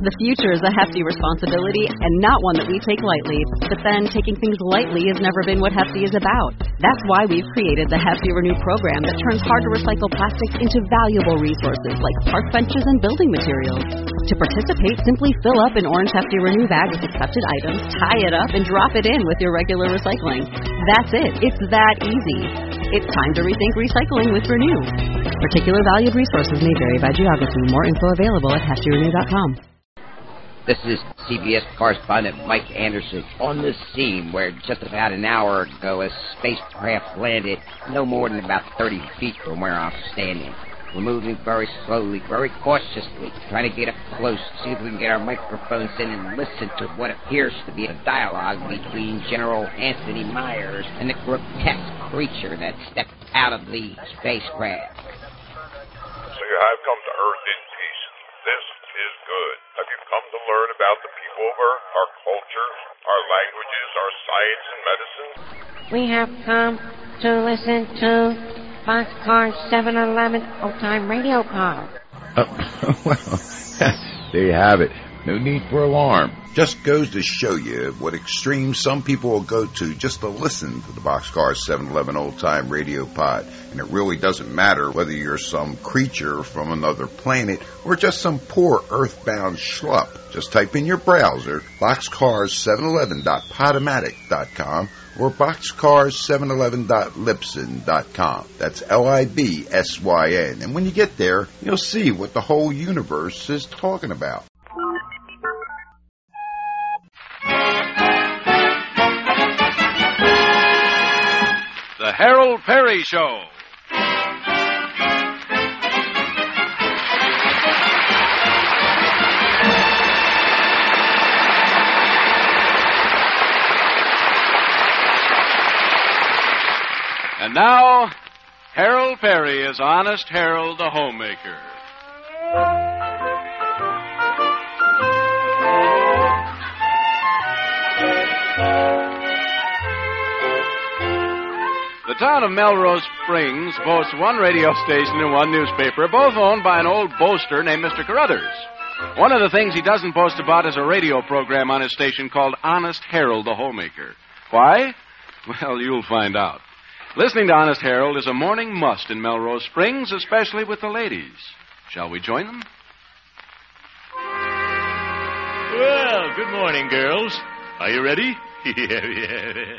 The future is a hefty responsibility and not one that we take lightly. But then, taking things lightly has never been what Hefty is about. That's why we've created the Hefty Renew program that turns hard-to-recycle plastics into valuable resources like park benches and building materials. To participate, simply fill up an orange Hefty Renew bag with accepted items, tie it up, and drop it in with your regular recycling. That's it. It's that easy. It's time to rethink recycling with Renew. Particular valued resources may vary by geography. More info available at heftyrenew.com. This is CBS correspondent Mike Anderson on the scene where just about an hour ago a spacecraft landed no more than about 30 feet from where I'm standing. We're moving very slowly, very cautiously, trying to get up close, see if we can get our microphones in and listen to what appears to be a dialogue between General Anthony Myers and the grotesque creature that stepped out of the spacecraft. So you have come to Earth in peace. This is good. Have you come to learn about the people of Earth, our culture, our languages, our science and medicine? We have come to listen to Boxcar 711 Old-Time Radio Pod. Well, there you have it. No need for alarm. Just goes to show you what extremes some people will go to just to listen to the Boxcar 711 Old-Time Radio Pod. And it really doesn't matter whether you're some creature from another planet or just some poor earthbound schlup. Just type in your browser boxcars711.podomatic.com or boxcars711.libsyn.com. That's Libsyn. And when you get there, you'll see what the whole universe is talking about. The Harold Perry Show. And now, Harold Perry is Honest Harold the Homemaker. The town of Melrose Springs boasts one radio station and one newspaper, both owned by an old boaster named Mr. Carruthers. One of the things he doesn't boast about is a radio program on his station called Honest Harold the Homemaker. Why? Well, you'll find out. Listening to Honest Harold is a morning must in Melrose Springs, especially with the ladies. Shall we join them? Well, good morning, girls. Are you ready? Yeah.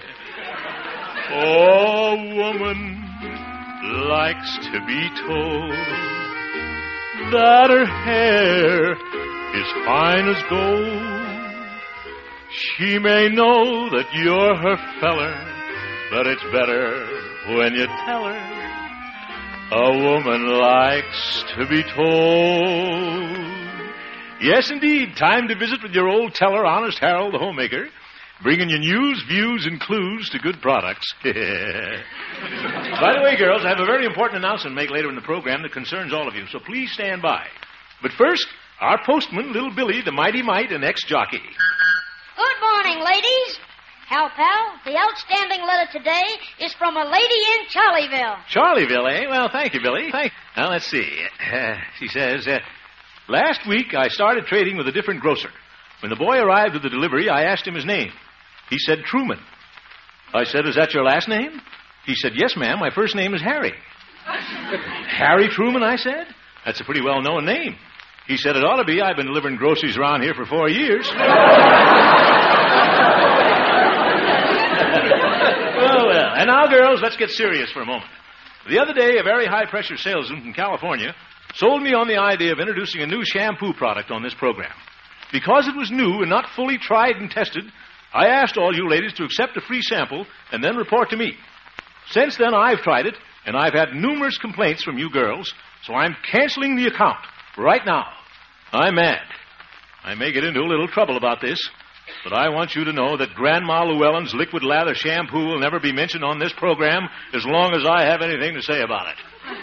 Oh, woman likes to be told that her hair is fine as gold. She may know that you're her feller, but it's better when you tell her. A woman likes to be told. Yes, indeed, time to visit with your old teller, Honest Harold the Homemaker, bringing you news, views, and clues to good products. By the way, girls, I have a very important announcement to make later in the program that concerns all of you, so please stand by. But first, our postman, Little Billy, the Mighty Mite, and ex-jockey. Good morning, ladies. Hal Pal, the outstanding letter today is from a lady in Charlieville. Charlieville, eh? Well, thank you, Billy. Now, let's see. She says, last week I started trading with a different grocer. When the boy arrived with the delivery, I asked him his name. He said Truman. I said, is that your last name? He said, yes, ma'am, my first name is Harry. Harry Truman, I said? That's a pretty well-known name. He said, it ought to be. I've been delivering groceries around here for 4 years. Well, and now, girls, let's get serious for a moment. The other day, a very high-pressure salesman from California sold me on the idea of introducing a new shampoo product on this program. Because it was new and not fully tried and tested, I asked all you ladies to accept a free sample and then report to me. Since then, I've tried it, and I've had numerous complaints from you girls, so I'm canceling the account right now. I'm mad. I may get into a little trouble about this, but I want you to know that Grandma Llewellyn's liquid lather shampoo will never be mentioned on this program as long as I have anything to say about it.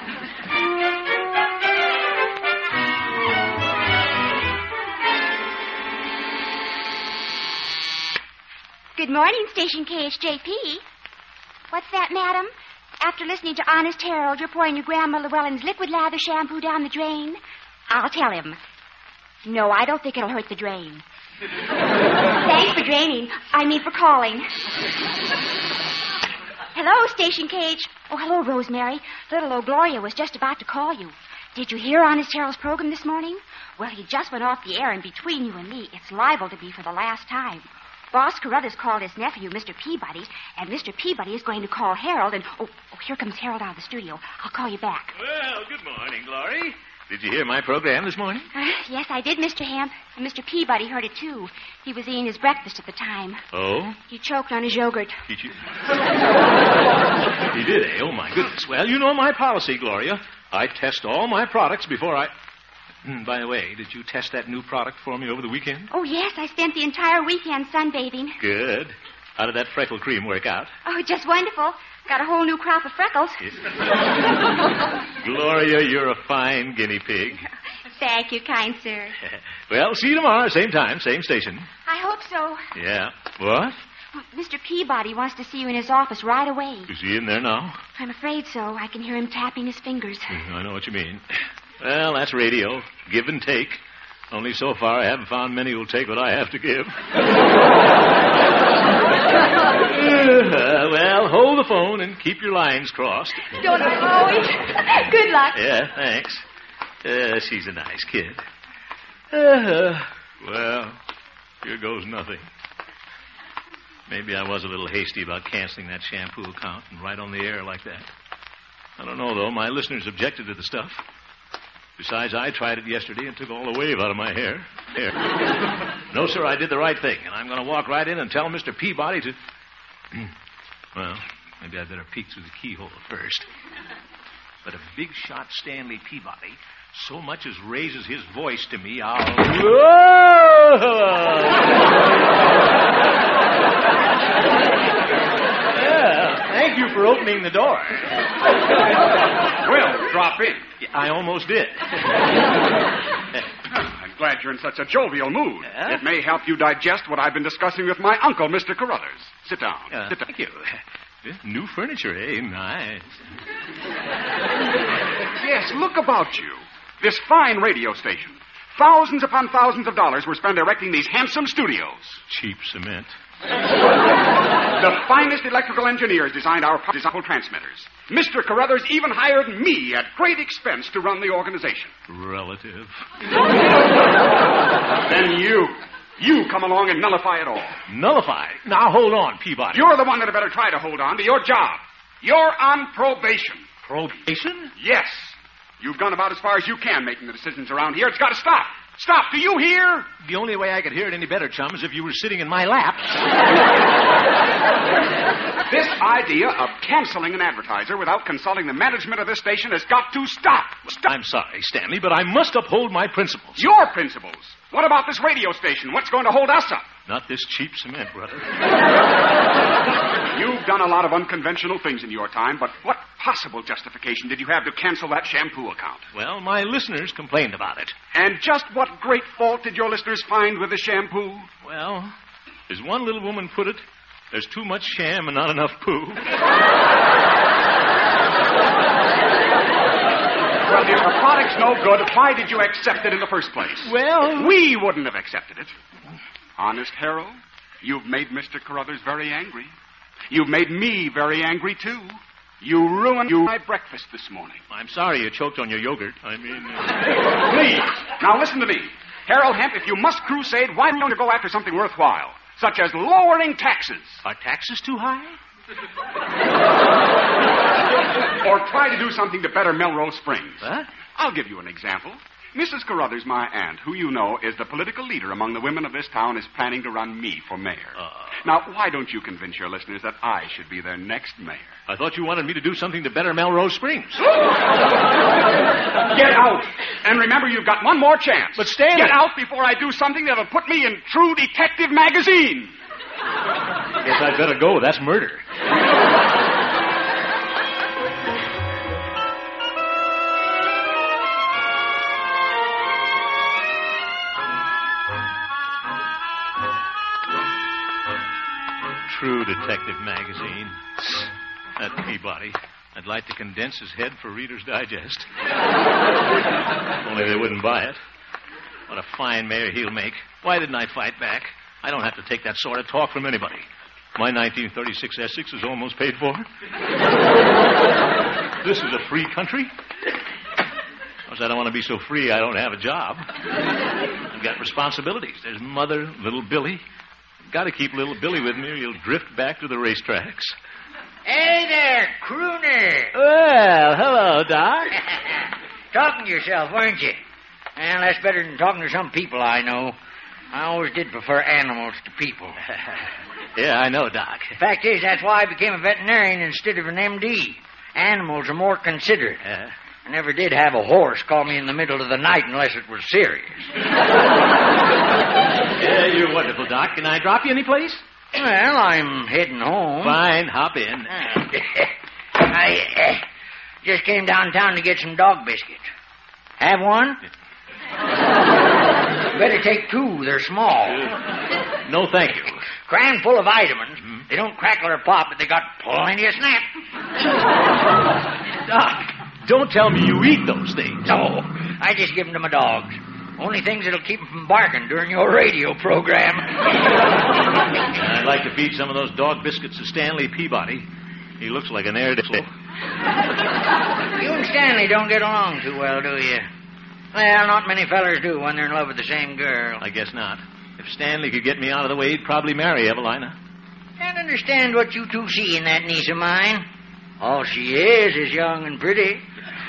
Good morning, Station KHJP. What's that, madam? After listening to Honest Harold, you're pouring your Grandma Llewellyn's liquid lather shampoo down the drain? I'll tell him. No, I don't think it'll hurt the drain. Thanks for draining. I mean for calling. Hello, Station KH. Oh, hello, Rosemary. Little old Gloria was just about to call you. Did you hear Honest Harold's program this morning? Well, he just went off the air, and between you and me, it's liable to be for the last time. Boss Carruthers called his nephew, Mr. Peabody, and Mr. Peabody is going to call Harold, and... Oh, here comes Harold out of the studio. I'll call you back. Well, good morning, Glory. Did you hear my program this morning? Yes, I did, Mr. Hamp. And Mr. Peabody heard it, too. He was eating his breakfast at the time. Oh? He choked on his yogurt. He did, eh? Oh, my goodness. Well, you know my policy, Gloria. I test all my products before I... By the way, did you test that new product for me over the weekend? Oh, yes, I spent the entire weekend sunbathing. Good. How did that freckle cream work out? Oh, just wonderful. Got a whole new crop of freckles. Gloria, you're a fine guinea pig. Thank you, kind sir. Well, see you tomorrow, same time, same station. I hope so. Yeah. What? Mr. Peabody wants to see you in his office right away. Is he in there now? I'm afraid so. I can hear him tapping his fingers. I know what you mean. Well, that's radio. Give and take. Only so far I haven't found many who'll take what I have to give. Well, hold the phone and keep your lines crossed. Don't I always? Good luck. Yeah, thanks. She's a nice kid. Well, here goes nothing. Maybe I was a little hasty about canceling that shampoo account and right on the air like that. I don't know, though. My listeners objected to the stuff. Besides, I tried it yesterday and took all the wave out of my hair. No, sir, I did the right thing, and I'm going to walk right in and tell Mr. Peabody to... Well, maybe I'd better peek through the keyhole first. But if big shot Stanley Peabody so much as raises his voice to me, I'll... Yeah, thank you for opening the door. Well, drop in. I almost did. I'm glad you're in such a jovial mood. Yeah? It may help you digest what I've been discussing with my uncle, Mr. Carruthers. Sit down. Sit down. Thank you. New furniture, eh? Nice. Yes, look about you. This fine radio station. Thousands upon thousands of dollars were spent erecting these handsome studios. Cheap cement. The finest electrical engineers designed our powerful transmitters. Mr. Carruthers even hired me at great expense to run the organization. Relative. Then you come along and nullify it all. Nullify? Now, hold on, Peabody. You're the one that had better try to hold on to your job. You're on probation. Probation? Yes. You've gone about as far as you can making the decisions around here. It's got to stop. Stop. Do you hear? The only way I could hear it any better, chum, is if you were sitting in my lap. This idea of canceling an advertiser without consulting the management of this station has got to stop. Stop. I'm sorry, Stanley, but I must uphold my principles. Your principles? What about this radio station? What's going to hold us up? Not this cheap cement, brother. You've done a lot of unconventional things in your time, but what possible justification did you have to cancel that shampoo account? Well, my listeners complained about it. And just what great fault did your listeners find with the shampoo? Well, as one little woman put it, there's too much sham and not enough poo. Well, if the product's no good, why did you accept it in the first place? Well, we wouldn't have accepted it. Honest Harold, you've made Mr. Carruthers very angry. You've made me very angry, too. You ruined my breakfast this morning. I'm sorry you choked on your yogurt. I mean... Please, now listen to me. Harold Hemp, if you must crusade, why don't you go after something worthwhile, such as lowering taxes? Are taxes too high? Or try to do something to better Melrose Springs. Huh? I'll give you an example. Mrs. Carruthers, my aunt, who you know is the political leader among the women of this town, is planning to run me for mayor. Now, why don't you convince your listeners that I should be their next mayor? I thought you wanted me to do something to better Melrose Springs. Get out! And remember, you've got one more chance. But Stanley... Get out before I do something that'll put me in True Detective magazine. Guess I'd better go. That's murder. True Detective magazine. That Peabody. I'd like to condense his head for Reader's Digest. Only they wouldn't buy it. What a fine mayor he'll make. Why didn't I fight back? I don't have to take that sort of talk from anybody. My 1936 Essex is almost paid for. This is a free country. Of course, I don't want to be so free I don't have a job. I've got responsibilities. There's Mother, little Billy. Got to keep little Billy with me or he'll drift back to the racetracks. Hey there, crooner. Well, hello, Doc. Talking to yourself, weren't you? Well, that's better than talking to some people I know. I always did prefer animals to people. Yeah, I know, Doc. Fact is, that's why I became a veterinarian instead of an MD. Animals are more considerate. I never did have a horse call me in the middle of the night unless it was serious. Yeah, you're wonderful, Doc. Can I drop you any place? Well, I'm heading home. Fine, hop in. I just came downtown to get some dog biscuits. Have one? Better take two. They're small. No, thank you. Crammed full of vitamins. Mm-hmm. They don't crackle or pop, but they got plenty of snap. Doc, don't tell me you eat those things. No, I just give them to my dogs. Only things that'll keep them from barking during your radio program. I'd like to feed some of those dog biscuits to Stanley Peabody. He looks like an Airedale. You and Stanley don't get along too well, do you? Well, not many fellers do when they're in love with the same girl. I guess not. If Stanley could get me out of the way, he'd probably marry Evelina. Can't understand what you two see in that niece of mine. All she is young and pretty.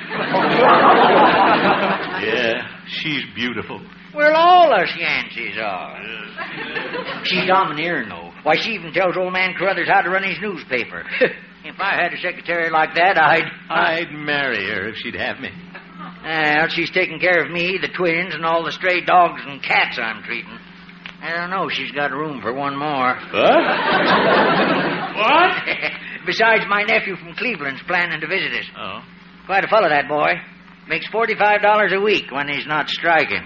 Yeah, she's beautiful. Well, all us Yanceys are. She's domineering, though. Why, she even tells old man Carruthers how to run his newspaper. If I had a secretary like that, I'd marry her if she'd have me. Well, she's taking care of me, the twins, and all the stray dogs and cats I'm treating. I don't know. She's got room for one more. What? What? Besides, my nephew from Cleveland's planning to visit us. Oh. Quite a fellow, that boy. Makes $45 a week when he's not striking.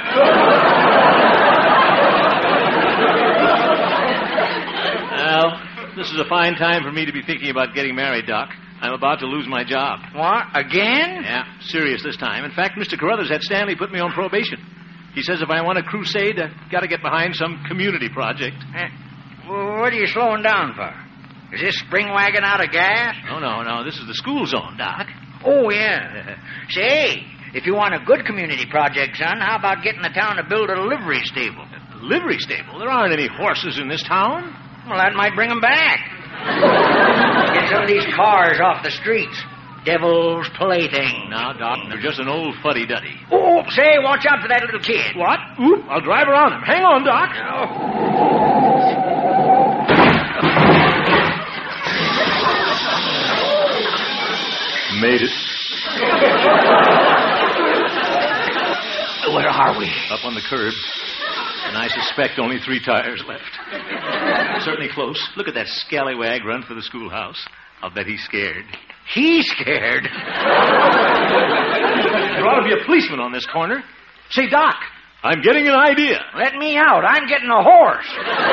Well, this is a fine time for me to be thinking about getting married, Doc. I'm about to lose my job. What? Again? Yeah, serious this time. In fact, Mr. Carruthers had Stanley put me on probation. He says if I want a crusade, I've got to get behind some community project. Well, what are you slowing down for? Is this spring wagon out of gas? No. This is the school zone, Doc. Oh, yeah. Say, if you want a good community project, son, how about getting the town to build a livery stable? A livery stable? There aren't any horses in this town. Well, that might bring them back. Get some of these cars off the streets. Devil's plaything. Now, Doc, they're just an old fuddy-duddy. Oh, say, watch out for that little kid. What? Oop, I'll drive around him. Hang on, Doc. Made it. Where are we? Up on the curb. And I suspect only 3 tires left. Certainly close. Look at that scallywag run for the schoolhouse. I'll bet he's scared. He's scared? There ought to be a policeman on this corner. Say, Doc, I'm getting an idea. Let me out. I'm getting a horse.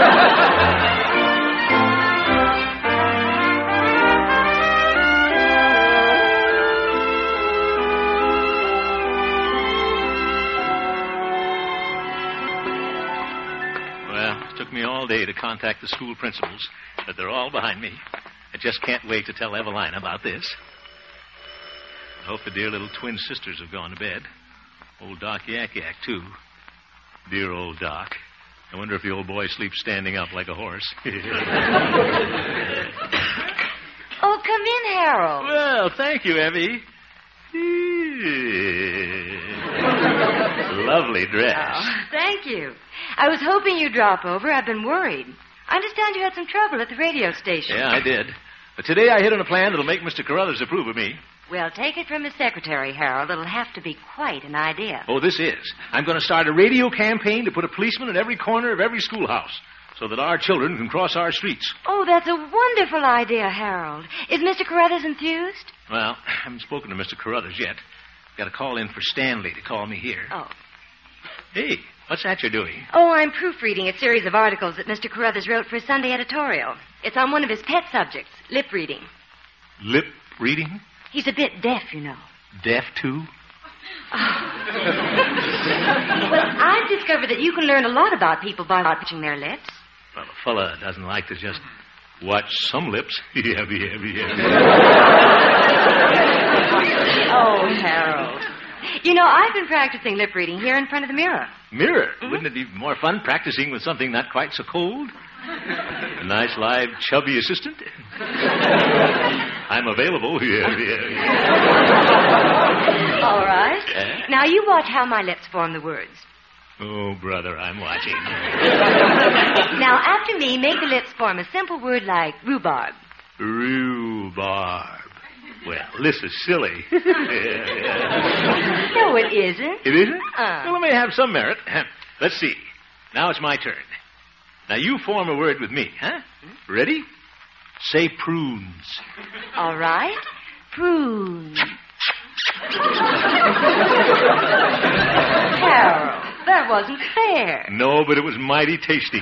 It took me all day to contact the school principals, but they're all behind me. I just can't wait to tell Evelina about this. I hope the dear little twin sisters have gone to bed. Old Doc Yak, too. Dear old Doc. I wonder if the old boy sleeps standing up like a horse. Oh, come in, Harold. Well, thank you, Evie. Lovely dress. Oh, thank you. I was hoping you'd drop over. I've been worried. I understand you had some trouble at the radio station. Yeah, I did. But today I hit on a plan that'll make Mr. Carruthers approve of me. Well, take it from his secretary, Harold. It'll have to be quite an idea. Oh, this is. I'm going to start a radio campaign to put a policeman at every corner of every schoolhouse so that our children can cross our streets. Oh, that's a wonderful idea, Harold. Is Mr. Carruthers enthused? Well, I haven't spoken to Mr. Carruthers yet. Got to call in for Stanley to call me here. Oh. Hey, what's that you're doing? Oh, I'm proofreading a series of articles that Mr. Carruthers wrote for his Sunday editorial. It's on one of his pet subjects, lip reading. Lip reading? He's a bit deaf, you know. Deaf, too? Well, I've discovered that you can learn a lot about people by watching their lips. Well, a fella doesn't like to just watch some lips. Yeah. Oh, Harold. You know, I've been practicing lip reading here in front of the mirror. Mirror? Mm-hmm. Wouldn't it be more fun practicing with something not quite so cold? A nice, live, chubby assistant? I'm available. Yeah. All right. Now, you watch how my lips form the words. Oh, brother, I'm watching. Now, after me, make the lips form a simple word like rhubarb. Rhubarb. Well, this is silly. Yeah. No, it isn't. It isn't? Well, it may have some merit. Let's see. Now it's my turn. Now, you form a word with me, huh? Ready? Say prunes. All right. Prunes. Harold, that wasn't fair. No, but it was mighty tasty.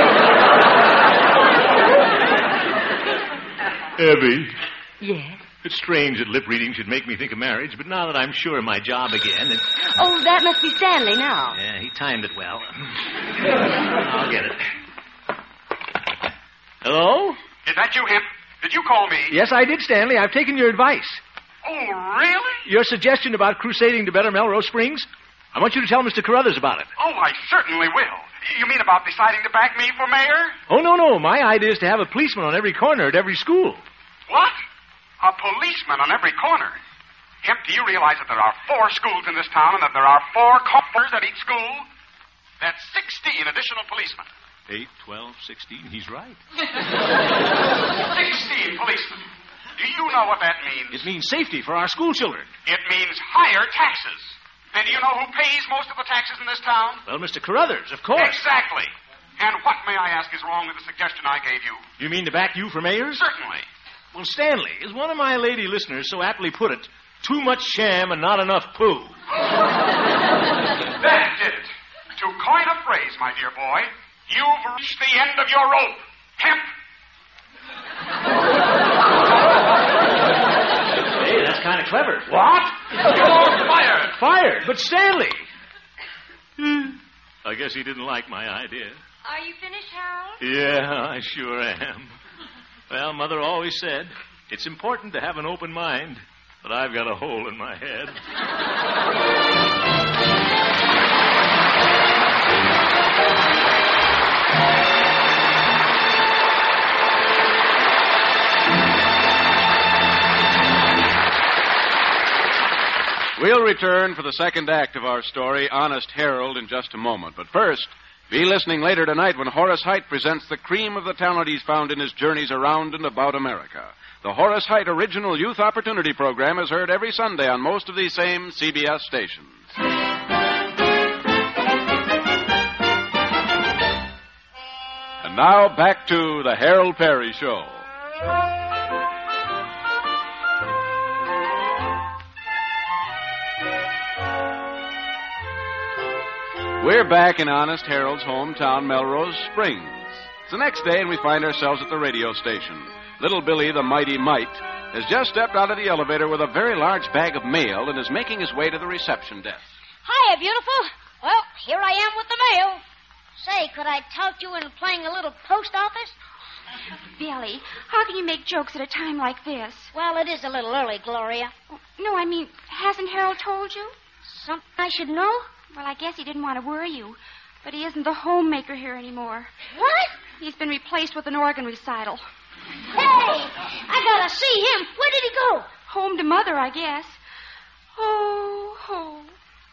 Abby. Yes? It's strange that lip reading should make me think of marriage, but now that I'm sure of my job again... Oh, that must be Stanley now. Yeah, he timed it well. I'll get it. Hello? Is that you, Hemp? Did you call me? Yes, I did, Stanley. I've taken your advice. Oh, really? Your suggestion about crusading to better Melrose Springs? I want you to tell Mr. Carruthers about it. Oh, I certainly will. You mean about deciding to back me for mayor? Oh, no. My idea is to have a policeman on every corner at every school. What? A policeman on every corner? Hemp, do you realize that there are 4 schools in this town and that there are 4 coppers at each school? That's 16 additional policemen. 8, 12, 16. He's right. 16 policemen. Do you know what that means? It means safety for our school children. It means higher taxes. And do you know who pays most of the taxes in this town? Well, Mr. Carruthers, of course. Exactly. And what, may I ask, is wrong with the suggestion I gave you? You mean to back you for mayor? Certainly. Well, Stanley, as one of my lady listeners so aptly put it, too much sham and not enough poo. That did it. To coin a phrase, my dear boy, you've reached the end of your rope. Hemp. Hey, that's kind of clever. What? You're fired. Fired? But Stanley. I guess he didn't like my idea. Are you finished, Harold? Yeah, I sure am. Well, Mother always said, it's important to have an open mind, but I've got a hole in my head. We'll return for the second act of our story, Honest Harold, in just a moment. But first, be listening later tonight when Horace Heidt presents the cream of the talent he's found in his journeys around and about America. The Horace Heidt Original Youth Opportunity Program is heard every Sunday on most of these same CBS stations. And now, back to the Harold Perry Show. We're back in Honest Harold's hometown, Melrose Springs. It's the next day, and we find ourselves at the radio station. Little Billy, the Mighty Mite, has just stepped out of the elevator with a very large bag of mail and is making his way to the reception desk. Hiya, beautiful. Well, here I am with the mail. Say, could I talk you into playing a little post office? Billy, how can you make jokes at a time like this? Well, it is a little early, Gloria. No, I mean, hasn't Harold told you? Something I should know? Well, I guess he didn't want to worry you, but he isn't the homemaker here anymore. What? He's been replaced with an organ recital. Hey, I gotta see him. Where did he go? Home to Mother, I guess. Ho, ho.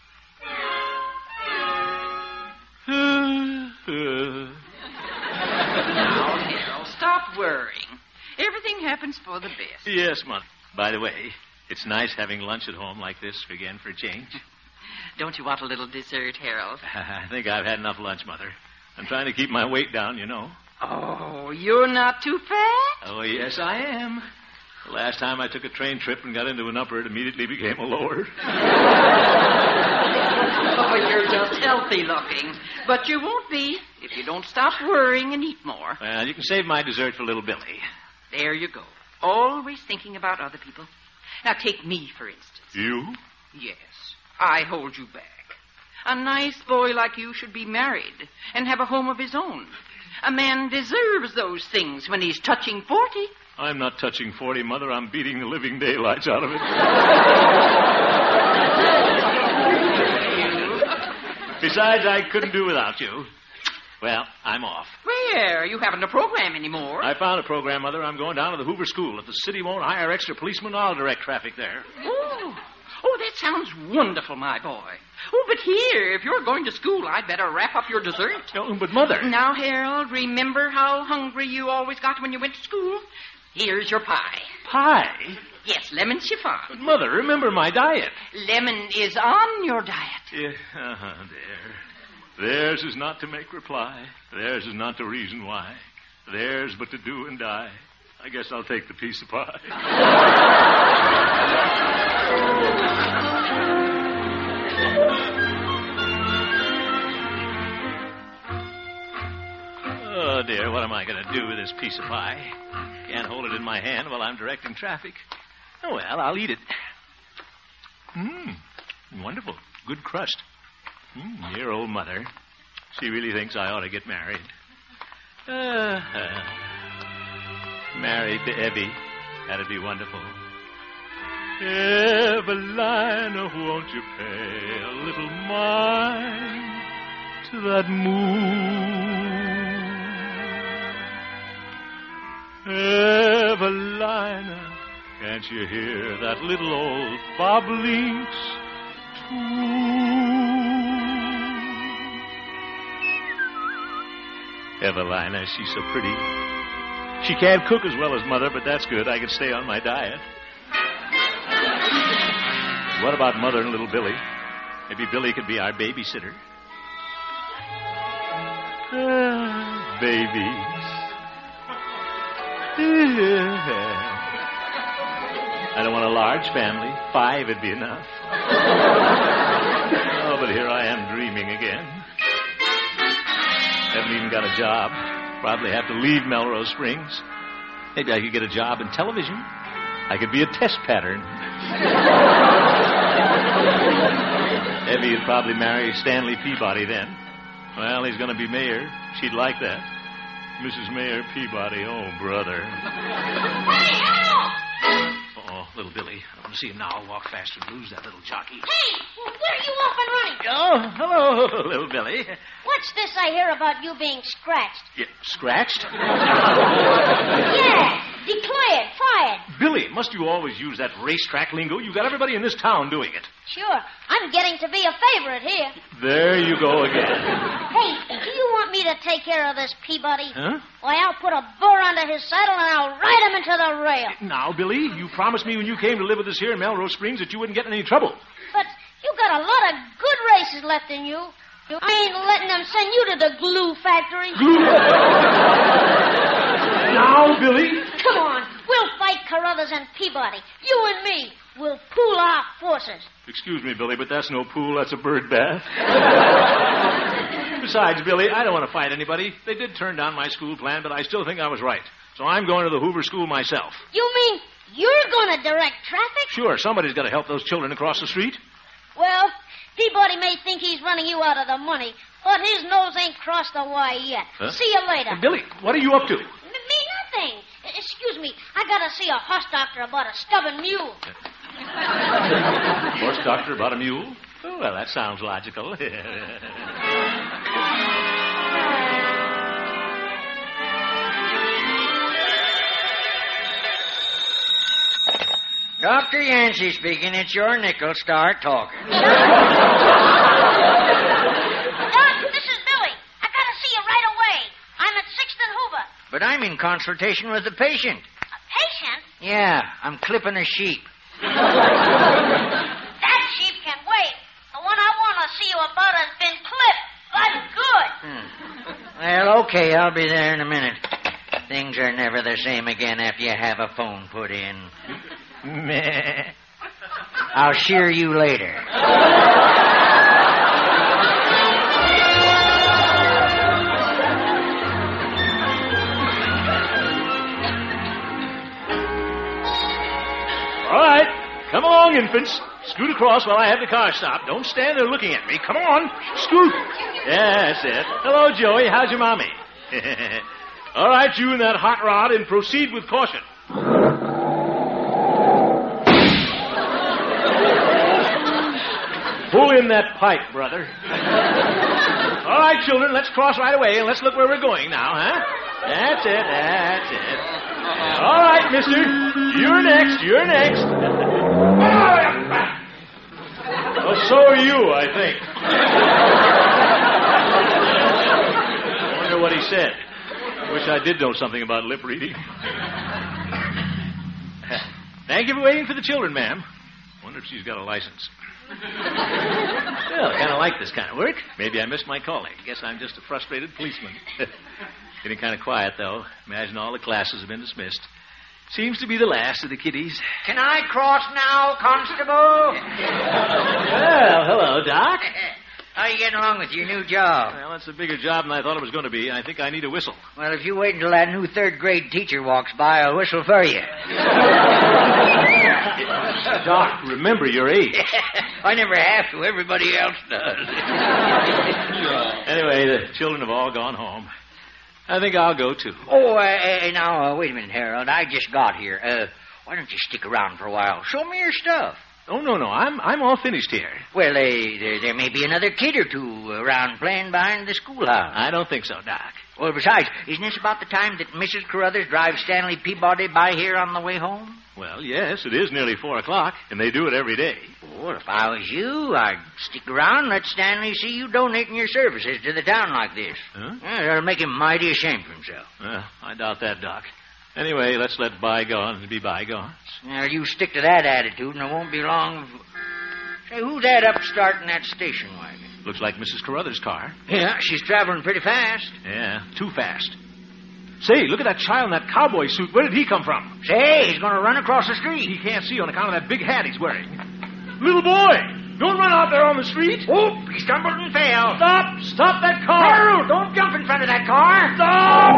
Now, Harold, stop worrying. Everything happens for the best. Yes, Mother. By the way, it's nice having lunch at home like this again for a change. Don't you want a little dessert, Harold? I think I've had enough lunch, Mother. I'm trying to keep my weight down, you know. Oh, you're not too fat? Oh, yes, I am. The last time I took a train trip and got into an upper, it immediately became a lower. Oh, you're just healthy looking. But you won't be if you don't stop worrying and eat more. Well, you can save my dessert for little Billy. There you go. Always thinking about other people. Now, take me, for instance. You? Yes. I hold you back. A nice boy like you should be married and have a home of his own. A man deserves those things when he's touching 40. I'm not touching 40, Mother. I'm beating the living daylights out of it. Besides, I couldn't do without you. Well, I'm off. Where? You haven't a program anymore. I found a program, Mother. I'm going down to the Hoover School. If the city won't hire extra policemen, I'll direct traffic there. Oh, that sounds wonderful, my boy. Oh, but here, if you're going to school, I'd better wrap up your dessert. Oh, but, Mother... Now, Harold, remember how hungry you always got when you went to school? Here's your pie. Pie? Yes, lemon chiffon. But, Mother, remember my diet. Lemon is on your diet. Yeah, there. Theirs is not to make reply. Theirs is not to reason why. Theirs but to do and die. I guess I'll take the piece of pie. Oh, dear, what am I going to do with this piece of pie? Can't hold it in my hand while I'm directing traffic. Oh, well, I'll eat it. Wonderful. Good crust. Dear old Mother. She really thinks I ought to get married. Married to Evie. That'd be wonderful. Evelina, won't you pay a little mind to that moon? Evelina, can't you hear that little old bobolink's tune? Evelina, she's so pretty. She can't cook as well as Mother, but that's good. I can stay on my diet. What about Mother and little Billy? Maybe Billy could be our babysitter. Babies. I don't want a large family. 5 would be enough. Oh, but here I am dreaming again. Haven't even got a job. Probably have to leave Melrose Springs. Maybe I could get a job in television. I could be a test pattern. Evie would probably marry Stanley Peabody then. Well, he's going to be mayor. She'd like that. Mrs. Mayor Peabody, oh, brother. Hey, Al! Uh-oh, little Billy. I want to see him now. I'll walk faster and lose that little jockey. Hey, where are you off and running? Oh, hello, little Billy. What's this I hear about you being scratched? Yeah, scratched? Yeah, declared, fired. Billy, must you always use that racetrack lingo? You got everybody in this town doing it. Sure, I'm getting to be a favorite here. There you go again. Hey, do you want me to take care of this Peabody? Huh? Why, I'll put a burr under his saddle and I'll ride him into the rail. Now, Billy, you promised me when you came to live with us here in Melrose Springs that you wouldn't get in any trouble. But you got a lot of good races left in you. I ain't letting them send you to the glue factory. Glue? Now, Billy. Come on. We'll fight Carruthers and Peabody. You and me. We'll pool our forces. Excuse me, Billy, but that's no pool. That's a bird bath. Besides, Billy, I don't want to fight anybody. They did turn down my school plan, but I still think I was right. So I'm going to the Hoover School myself. You mean you're going to direct traffic? Sure. Somebody's got to help those children across the street. Well, Peabody may think he's running you out of the money, but his nose ain't crossed the wire yet. Huh? See you later. Billy, what are you up to? Me nothing. Excuse me. I got to see a horse doctor about a stubborn mule. Horse doctor about a mule? Oh, well, that sounds logical. Dr. Yancey speaking. It's your nickel. Start talking. Doc, this is Billy. I got to see you right away. I'm at 6th and Hoover. But I'm in consultation with the patient. A patient? Yeah, I'm clipping a sheep. That sheep can wait. The one I want to see you about has been clipped. But good. Well, okay, I'll be there in a minute. Things are never the same again after you have a phone put in. Meh. I'll shear you later. All right. Come along, infants. Scoot across while I have the car stopped. Don't stand there looking at me. Come on. Scoot. Yeah, that's it. Hello, Joey. How's your mommy? All right, you and that hot rod, and proceed with caution. Pull in that pipe, brother. All right, children, let's cross right away, and let's look where we're going now, huh? That's it. All right, mister. You're next. Well, so are you, I think. I wonder what he said. Wish I did know something about lip reading. Thank you for waiting for the children, ma'am. Wonder if she's got a license. Well, I kind of like this kind of work. Maybe I missed my calling. Guess I'm just a frustrated policeman. Getting kind of quiet, though. Imagine all the classes have been dismissed. Seems to be the last of the kiddies. Can I cross now, Constable? Well, hello, Doc. How are you getting along with your new job? Well, it's a bigger job than I thought it was going to be. I think I need a whistle. Well, if you wait until that new third-grade teacher walks by, I'll whistle for you. Doc, remember your age. I never have to. Everybody else does. Anyway, the children have all gone home. I think I'll go, too. Oh, now, wait a minute, Harold. I just got here. Why don't you stick around for a while? Show me your stuff. Oh, no. I'm all finished here. Well, there may be another kid or two around playing behind the schoolhouse. I don't think so, Doc. Well, besides, isn't this about the time that Mrs. Carruthers drives Stanley Peabody by here on the way home? Well, yes, it is nearly 4 o'clock, and they do it every day. Well, if I was you, I'd stick around and let Stanley see you donating your services to the town like this. Huh? Yeah, that'll make him mighty ashamed of himself. Well, I doubt that, Doc. Anyway, let's let bygones be bygones. Now, you stick to that attitude, and it won't be long. Say, who's that upstart in that station wagon? Looks like Mrs. Carruthers' car. Yeah, she's traveling pretty fast. Yeah, too fast. Say, look at that child in that cowboy suit. Where did he come from? Say, he's going to run across the street. He can't see on account of that big hat he's wearing. Little boy, don't run out there on the street. Oh, he stumbled and fell. Stop that car. Harold, don't jump in front of that car. Stop!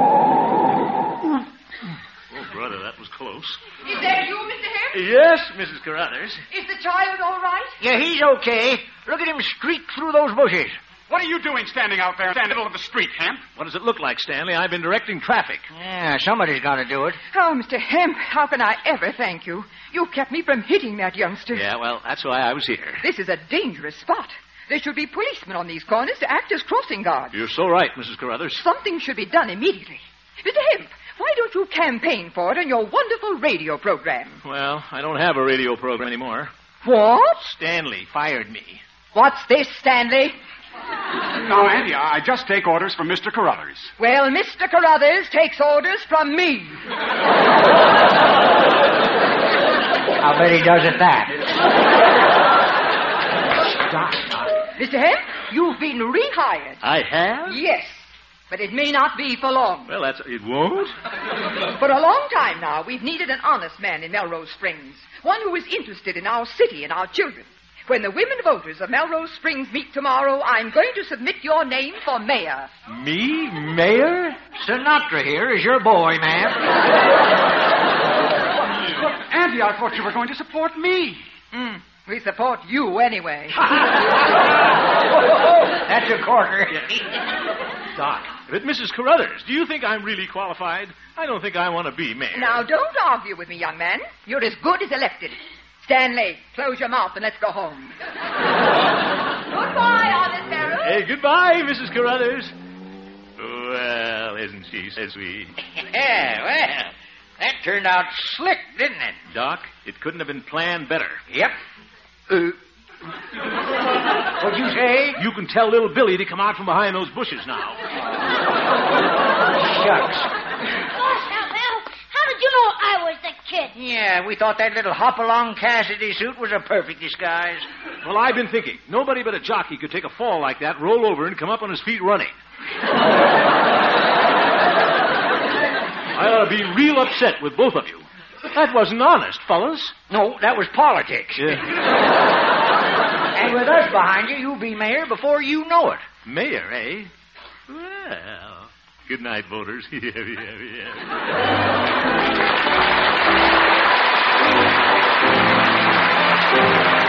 Oh, brother, that was close. Is that you, Mr. Hemp? Yes, Mrs. Carruthers. Is the child all right? Yeah, he's okay. Look at him streak through those bushes. What are you doing standing out there in the middle of the street, Hemp? What does it look like, Stanley? I've been directing traffic. Yeah, somebody's got to do it. Oh, Mr. Hemp, how can I ever thank you? You kept me from hitting that youngster. Yeah, well, that's why I was here. This is a dangerous spot. There should be policemen on these corners to act as crossing guards. You're so right, Mrs. Carruthers. Something should be done immediately. Mr. Hemp, why don't you campaign for it on your wonderful radio program? Well, I don't have a radio program anymore. What? Stanley fired me. What's this, Stanley? No, Auntie, I just take orders from Mr. Carruthers. Well, Mr. Carruthers takes orders from me. I'll bet he does at that. Stop. Mr. Hemp, you've been rehired. I have? Yes, but it may not be for long. Well, it won't? For a long time now, we've needed an honest man in Melrose Springs. One who is interested in our city and our children. When the women voters of Melrose Springs meet tomorrow, I'm going to submit your name for mayor. Me? Mayor? Sinatra here is your boy, ma'am. Auntie, I thought you were going to support me. We support you anyway. That's a quarter. Doc, but Mrs. Carruthers, do you think I'm really qualified? I don't think I want to be mayor. Now, don't argue with me, young man. You're as good as elected. Stanley, close your mouth and let's go home. Goodbye, Honest Harold. Hey, goodbye, Mrs. Carruthers. Well, isn't she so sweet? Yeah, well, that turned out slick, didn't it? Doc, it couldn't have been planned better. Yep. What'd you say? You can tell little Billy to come out from behind those bushes now. Shucks. How did you know I was the kid? Yeah, we thought that little hop-along Cassidy suit was a perfect disguise. Well, I've been thinking. Nobody but a jockey could take a fall like that, roll over, and come up on his feet running. I ought to be real upset with both of you. That wasn't honest, fellas. No, that was politics. Yeah. And with us behind you, you'll be mayor before you know it. Mayor, eh? Well, good night, voters. Yeah.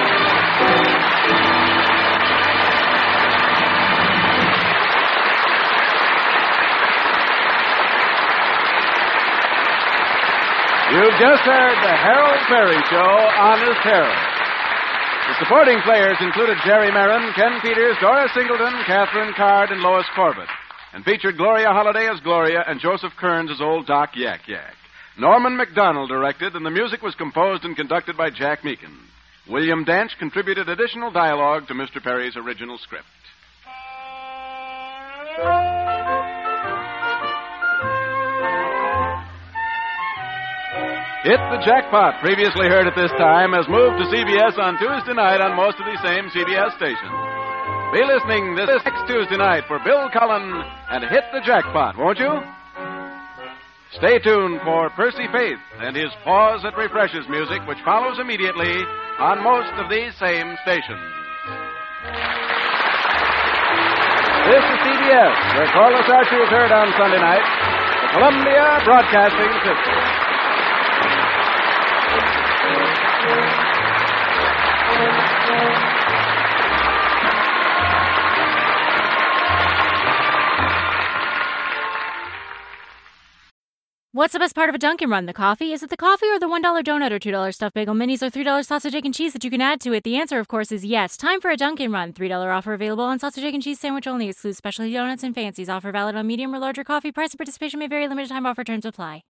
You've just heard the Harold Perry Show, Honest Harold. The supporting players included Jerry Marin, Ken Peters, Doris Singleton, Catherine Card, and Lois Corbett, and featured Gloria Holliday as Gloria and Joseph Kearns as Old Doc Yak Yak. Norman McDonald directed, and the music was composed and conducted by Jack Meakin. William Danch contributed additional dialogue to Mr. Perry's original script. Hit the Jackpot, previously heard at this time, has moved to CBS on Tuesday night on most of these same CBS stations. Be listening this next Tuesday night for Bill Cullen and Hit the Jackpot, won't you? Stay tuned for Percy Faith and his Pause That Refreshes music, which follows immediately on most of these same stations. This is CBS, where Corliss Archer is heard on Sunday night, the Columbia Broadcasting System. What's the best part of a Dunkin' Run? The coffee? Is it the coffee or the $1 donut or $2 stuffed bagel minis or $3 sausage, egg, and cheese that you can add to it? The answer, of course, is yes. Time for a Dunkin' Run. $3 offer available on sausage, egg, and cheese sandwich only. Excludes specialty donuts and fancies. Offer valid on medium or larger coffee. Price and participation may vary. Limited time offer. Terms apply.